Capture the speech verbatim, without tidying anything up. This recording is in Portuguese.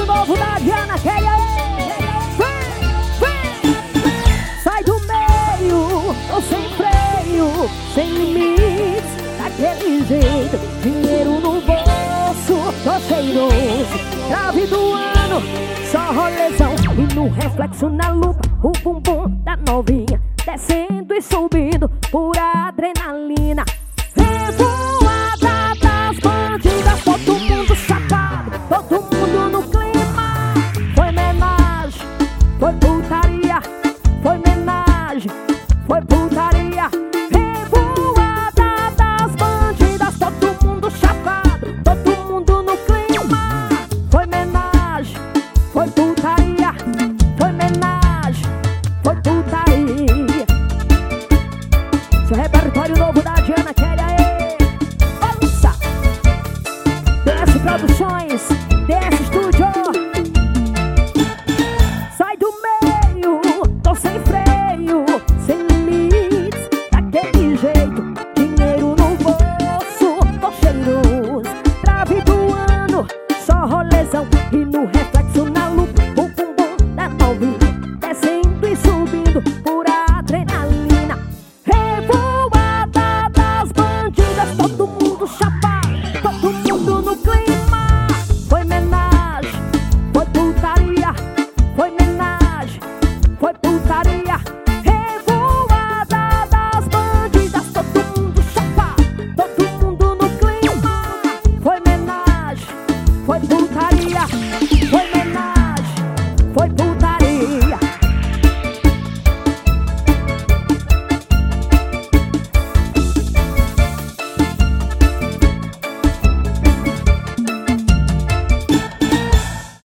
novo da Diana Kelly. Vem, vem. Sai do meio, tô sem freio, sem limites, daquele jeito. Dinheiro no bolso, tô cheiroso. Trave do ano, só rolezão. E no reflexo na lupa, o bumbum da novinha descendo e subindo por adrenalina. Revoada das bandidas, todo mundo chapado, todo mundo no clima. Foi homenagem, foi putaria, foi homenagem, foi putaria. Revoada das bandidas, todo mundo chapado, todo mundo no clima. Foi homenagem, foi putaria, foi homenagem, foi putaria. Seu repertório novo da Diana Kelly. Produções.